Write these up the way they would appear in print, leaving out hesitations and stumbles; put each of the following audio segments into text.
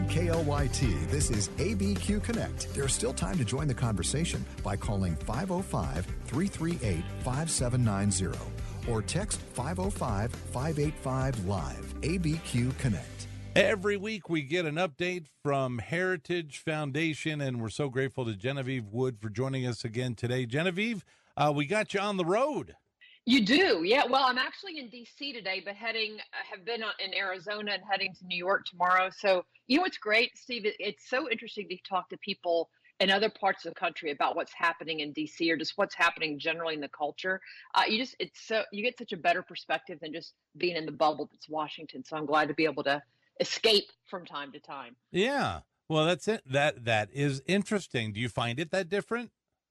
From KLYT, this is ABQ Connect. There's still time to join the conversation by calling 505-338-5790 or text 505-585-LIVE. ABQ Connect. Every week we get an update from Heritage Foundation, and we're so grateful to Genevieve Wood for joining us again today. Genevieve, we got you on the road. You do, yeah. Well, I'm actually in D.C. today, but have been in Arizona and heading to New York tomorrow. So, you know what's great, Steve? It's so interesting to talk to people in other parts of the country about what's happening in D.C. or just what's happening generally in the culture. You get such a better perspective than just being in the bubble that's Washington. So I'm glad to be able to escape from time to time. Yeah. Well, that's it. That is interesting. Do you find it that different?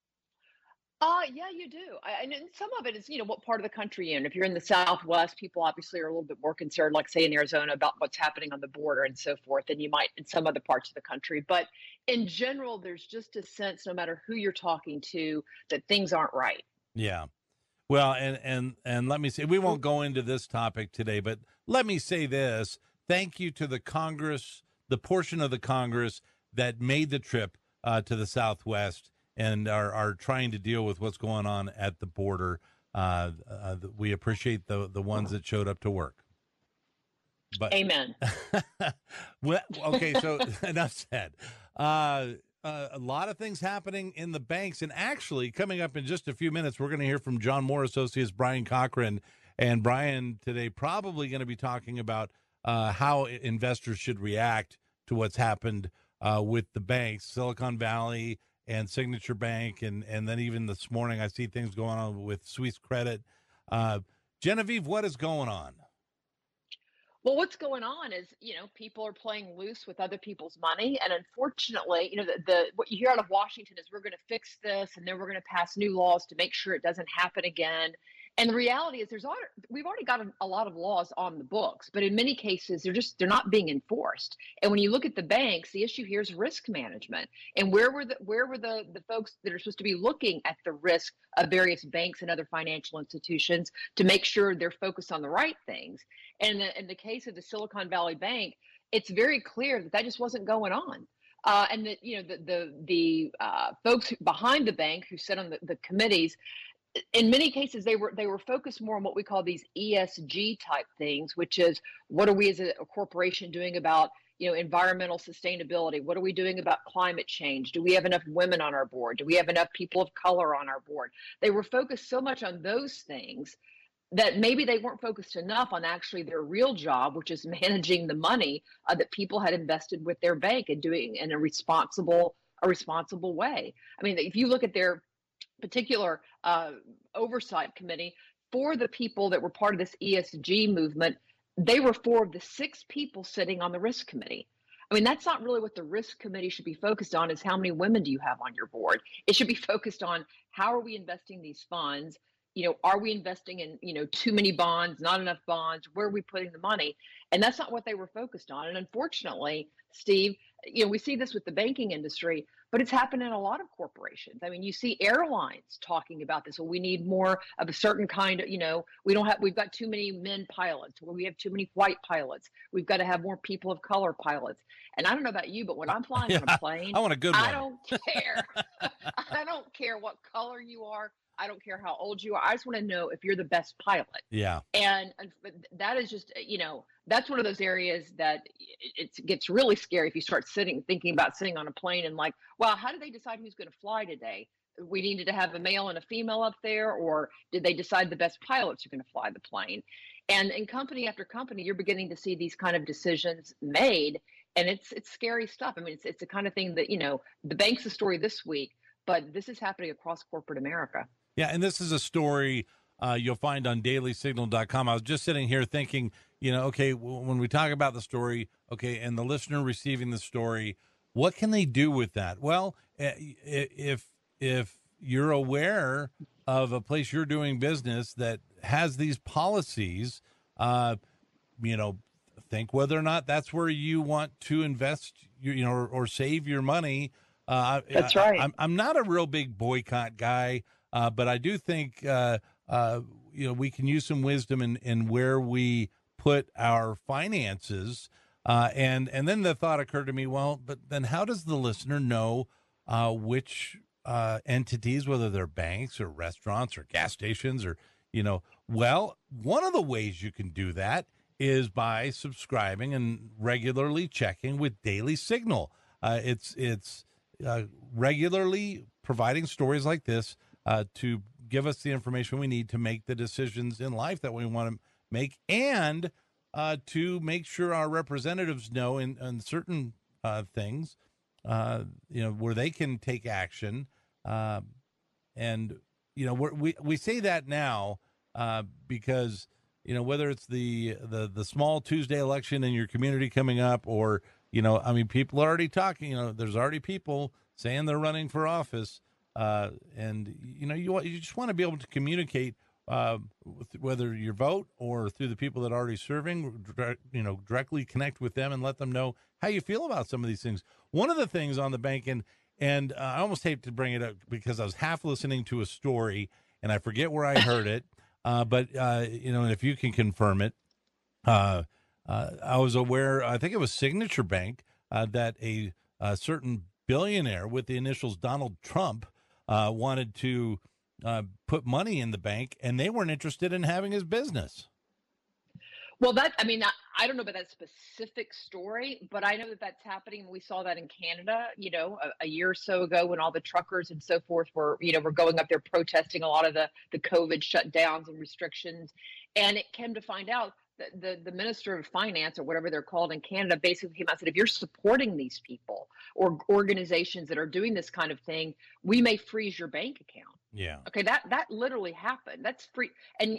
Yeah, you do. And some of it is, what part of the country you're in. If you're in the Southwest, people obviously are a little bit more concerned, like say in Arizona, about what's happening on the border and so forth, than you might in some other parts of the country. But in general, there's just a sense, no matter who you're talking to, that things aren't right. Yeah. Well, and let me say, we won't go into this topic today, but let me say this. Thank you to the Congress, the portion of the Congress that made the trip to the Southwest and are trying to deal with what's going on at the border. We appreciate the ones that showed up to work. But amen. Well, okay, so enough said. A lot of things happening in the banks, and actually coming up in just a few minutes, we're going to hear from John Moore Associates, Brian Cochran, and Brian today probably going to be talking about how investors should react to what's happened with the banks, Silicon Valley and Signature Bank, and then even this morning I see things going on with Swiss Credit. Genevieve, what is going on? Well, what's going on is, people are playing loose with other people's money. And unfortunately, what you hear out of Washington is we're going to fix this and then we're going to pass new laws to make sure it doesn't happen again. And the reality is we've already got a lot of laws on the books, but in many cases, they're not being enforced. And when you look at the banks, the issue here is risk management. And where were the folks that are supposed to be looking at the risk of various banks and other financial institutions to make sure they're focused on the right things? And in the case of the Silicon Valley Bank, it's very clear that just wasn't going on. And that, the folks behind the bank who sit on the committees, in many cases, they were focused more on what we call these ESG type things, which is what are we as a corporation doing about environmental sustainability? What are we doing about climate change? Do we have enough women on our board? Do we have enough people of color on our board? They were focused so much on those things that maybe they weren't focused enough on actually their real job, which is managing the money that people had invested with their bank and doing in a responsible way. I mean, if you look at their particular oversight committee, for the people that were part of this ESG movement, they were 4 of the 6 people sitting on the risk committee. I mean, that's not really what the risk committee should be focused on, is how many women do you have on your board? It should be focused on how are we investing these funds? Are we investing in, too many bonds, not enough bonds? Where are we putting the money? And that's not what they were focused on. And unfortunately, Steve, we see this with the banking industry, but it's happened in a lot of corporations. I mean, you see airlines talking about this. Well, we need more of a certain kind of, we've got too many men pilots, or we have too many white pilots. We've got to have more people of color pilots. And I don't know about you, but when I'm flying on a plane, I want a good one. I don't care. I don't care what color you are. I don't care how old you are. I just want to know if you're the best pilot. Yeah. And that is just, that's one of those areas that it gets really scary if you start thinking about sitting on a plane and like, wow, how did they decide who's going to fly today? We needed to have a male and a female up there, or did they decide the best pilots are going to fly the plane? And in company after company, you're beginning to see these kind of decisions made, and it's scary stuff. I mean, it's the kind of thing that, the bank's the story this week, but this is happening across corporate America. Yeah, and this is a story you'll find on dailysignal.com. I was just sitting here thinking, okay, when we talk about the story, okay, and the listener receiving the story, what can they do with that? Well, if you're aware of a place you're doing business that has these policies, think whether or not that's where you want to invest, or save your money. That's right. I'm not a real big boycott guy. But I do think, we can use some wisdom in where we put our finances. And then the thought occurred to me, well, but then how does the listener know which entities, whether they're banks or restaurants or gas stations or, well, one of the ways you can do that is by subscribing and regularly checking with Daily Signal. It's regularly providing stories like this to give us the information we need to make the decisions in life that we want to make, and to make sure our representatives know in certain things, where they can take action. And we say that now because whether it's the small Tuesday election in your community coming up, or people are already talking. There's already people saying they're running for office, and you just want to be able to communicate, whether your vote or through the people that are already serving, directly connect with them and let them know how you feel about some of these things. One of the things on the bank, and I almost hate to bring it up because I was half listening to a story and I forget where I heard it, but if you can confirm it, I was aware, I think it was Signature Bank, that a certain billionaire with the initials Donald Trump wanted to put money in the bank, and they weren't interested in having his business. Well, I don't know about that specific story, but I know that that's happening. We saw that in Canada, a year or so ago, when all the truckers and so forth were going up there protesting a lot of the COVID shutdowns and restrictions. And it came to find out that the Minister of Finance, or whatever they're called in Canada, basically came out and said, if you're supporting these people or organizations that are doing this kind of thing, we may freeze your bank account. Yeah. Okay. That literally happened. That's free. And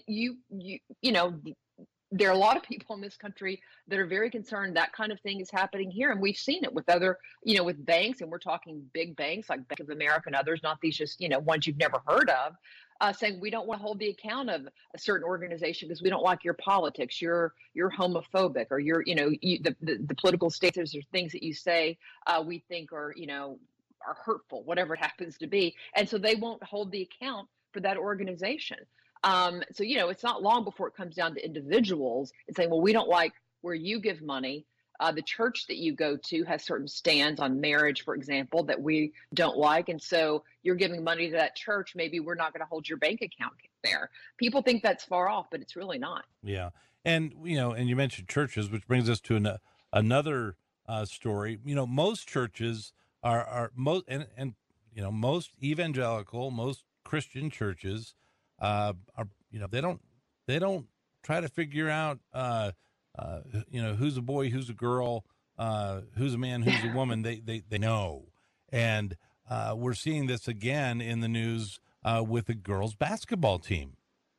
there are a lot of people in this country that are very concerned that kind of thing is happening here. And we've seen it with other, with banks, and we're talking big banks like Bank of America and others, not these just, ones you've never heard of, saying we don't want to hold the account of a certain organization because we don't like your politics, you're homophobic, or the political statements or things that you say we think are hurtful, whatever it happens to be. And so they won't hold the account for that organization. So, it's not long before it comes down to individuals and saying, well, we don't like where you give money. The church that you go to has certain stands on marriage, for example, that we don't like. And so you're giving money to that church. Maybe we're not going to hold your bank account there. People think that's far off, but it's really not. Yeah. And, and you mentioned churches, which brings us to another story. Most churches are most, and most evangelical, most Christian churches are, they don't try to figure out, who's a boy, who's a girl, who's a man, who's a woman. They know. And we're seeing this again in the news with the girls basketball team.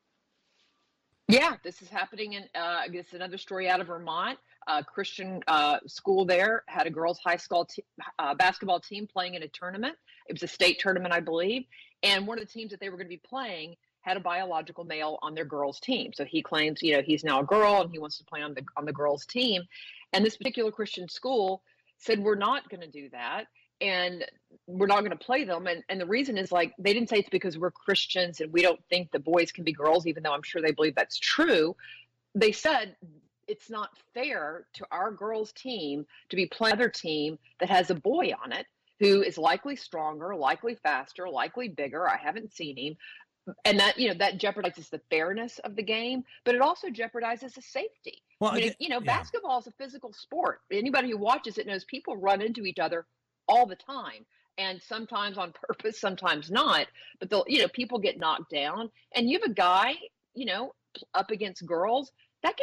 Yeah, this is happening in, I guess, another story out of Vermont. Christian school there had a girls' high school basketball team playing in a tournament. It was a state tournament, I believe. And one of the teams that they were going to be playing had a biological male on their girls' team. So he claims, he's now a girl and he wants to play on the girls' team. And this particular Christian school said, we're not going to do that. And we're not going to play them. And the reason is, like, they didn't say it's because we're Christians and we don't think the boys can be girls, even though I'm sure they believe that's true. They said it's not fair to our girls' team to be playing another team that has a boy on it who is likely stronger, likely faster, likely bigger. I haven't seen him. And that, that jeopardizes the fairness of the game, but it also jeopardizes the safety. Well, basketball is a physical sport. Anybody who watches it knows people run into each other all the time, and sometimes on purpose, sometimes not. But they'll, people get knocked down, and you have a guy, up against girls that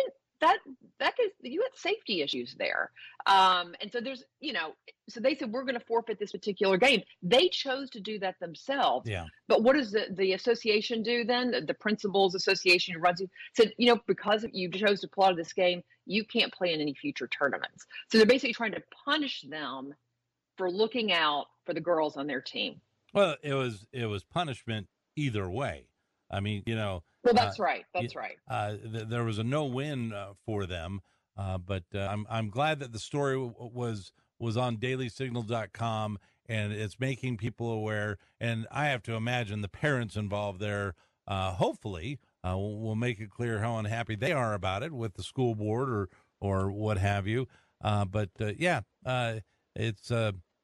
you had safety issues there. And so there's, so they said, we're going to forfeit this particular game. They chose to do that themselves. Yeah. But what does the association do then? The principals association runs, said, because you chose to play this game, you can't play in any future tournaments. So they're basically trying to punish them for looking out for the girls on their team. Well, it was punishment either way. I mean, Well, that's right. That's right. There was a no-win for them, but I'm glad that the story was on dailysignal.com, and it's making people aware. And I have to imagine the parents involved there, hopefully, will make it clear how unhappy they are about it with the school board or what have you. It's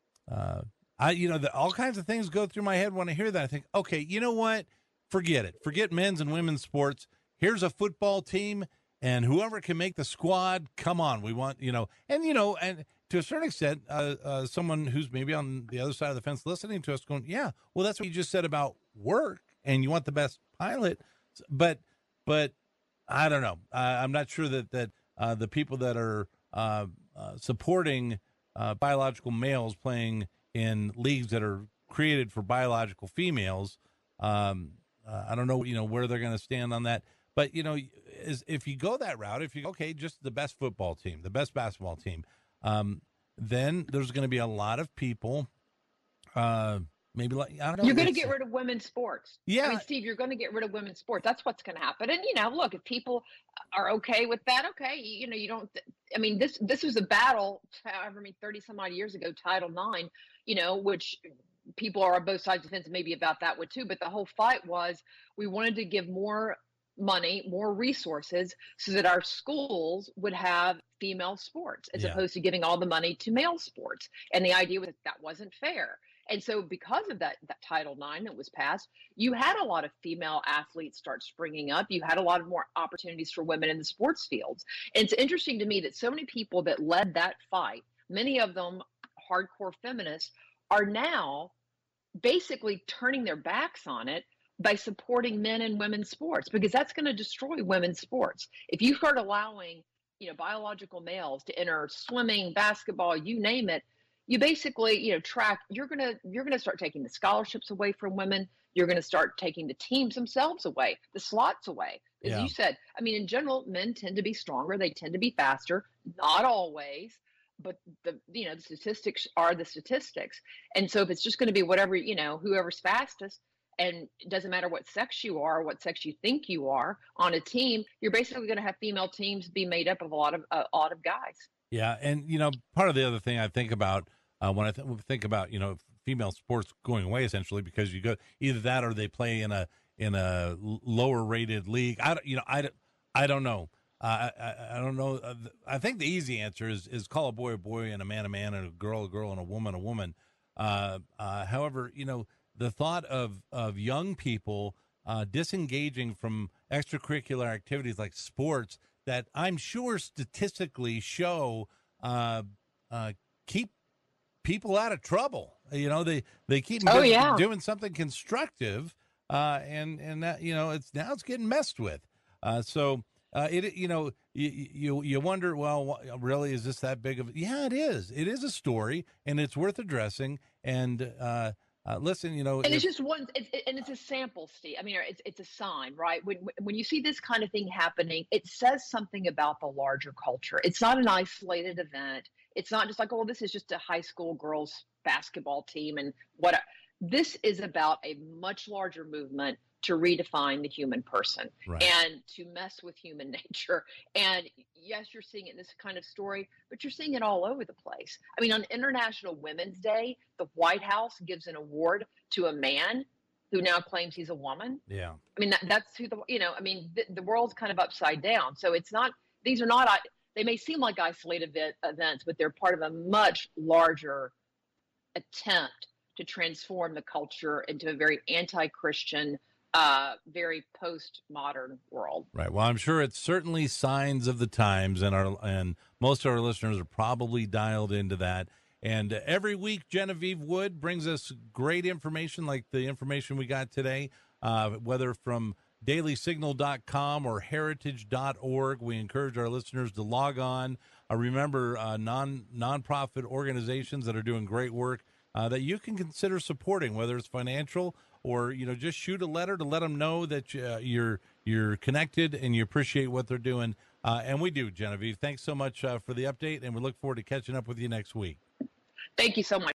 all kinds of things go through my head when I hear that. I think, okay, you know what? Forget it. Forget men's and women's sports. Here's a football team, and whoever can make the squad, come on. We want, and to a certain extent, someone who's maybe on the other side of the fence listening to us going, yeah, well, that's what you just said about work, and you want the best pilot. But I don't know. I'm not sure that the people that are supporting biological males playing in leagues that are created for biological females, I don't know, where they're going to stand on that. But, if you go that route, if you go, okay, just the best football team, the best basketball team, then there's going to be a lot of people, maybe like, I don't know. You're going to get rid of women's sports. Yeah. I mean, Steve, you're going to get rid of women's sports. That's what's going to happen. And, look, if people are okay with that, okay, you don't, I mean, this was a battle, 30 some odd years ago, Title IX, which people are on both sides of the fence, maybe about that one too. But the whole fight was we wanted to give more money, more resources so that our schools would have female sports as opposed to giving all the money to male sports. And the idea was that wasn't fair. And so because of that Title IX that was passed, you had a lot of female athletes start springing up. You had a lot of more opportunities for women in the sports fields. And it's interesting to me that so many people that led that fight, many of them hardcore feminists, are now basically turning their backs on it by supporting men and women's sports, because that's going to destroy women's sports. If you start allowing, biological males to enter swimming, basketball, you name it, you basically, you're going to start taking the scholarships away from women. You're going to start taking the teams themselves away, the slots away. As you said, I mean, in general, men tend to be stronger. They tend to be faster, not always, but the statistics are the statistics. And so if it's just going to be whatever, whoever's fastest, and it doesn't matter what sex you are, what sex you think you are on a team, you're basically going to have female teams be made up of a lot of guys. Yeah. And, part of the other thing I think about when I think about, female sports going away, essentially, because you go either that or they play in a lower rated league. I don't know. I don't know. I think the easy answer is call a boy and a man and a girl and a woman. However, the thought of young people disengaging from extracurricular activities like sports that I'm sure statistically show keep people out of trouble. They keep doing something constructive, and that it's getting messed with. You wonder, well, really, is this that big of? Yeah, it is. It is a story, and it's worth addressing. And listen, and it's just one, and it's a sample, Steve. I mean, it's a sign, right? When you see this kind of thing happening, it says something about the larger culture. It's not an isolated event. It's not just like, oh, this is just a high school girls basketball team and what. This is about a much larger movement to redefine the human person and to mess with human nature. And yes, you're seeing it in this kind of story, but you're seeing it all over the place. I mean, on International Women's Day, the White House gives an award to a man who now claims he's a woman. Yeah. I mean, that's who the world's kind of upside down. So these are not, they may seem like isolated events, but they're part of a much larger attempt to transform the culture into a very anti-Christian, very postmodern world. Right. Well, I'm sure it's certainly signs of the times, and most of our listeners are probably dialed into that. And every week, Genevieve Wood brings us great information, like the information we got today, whether from dailysignal.com or heritage.org. We encourage our listeners to log on. Remember, nonprofit organizations that are doing great work that you can consider supporting, whether it's financial or just shoot a letter to let them know that you're connected and you appreciate what they're doing. And we do, Genevieve. Thanks so much for the update, and we look forward to catching up with you next week. Thank you so much.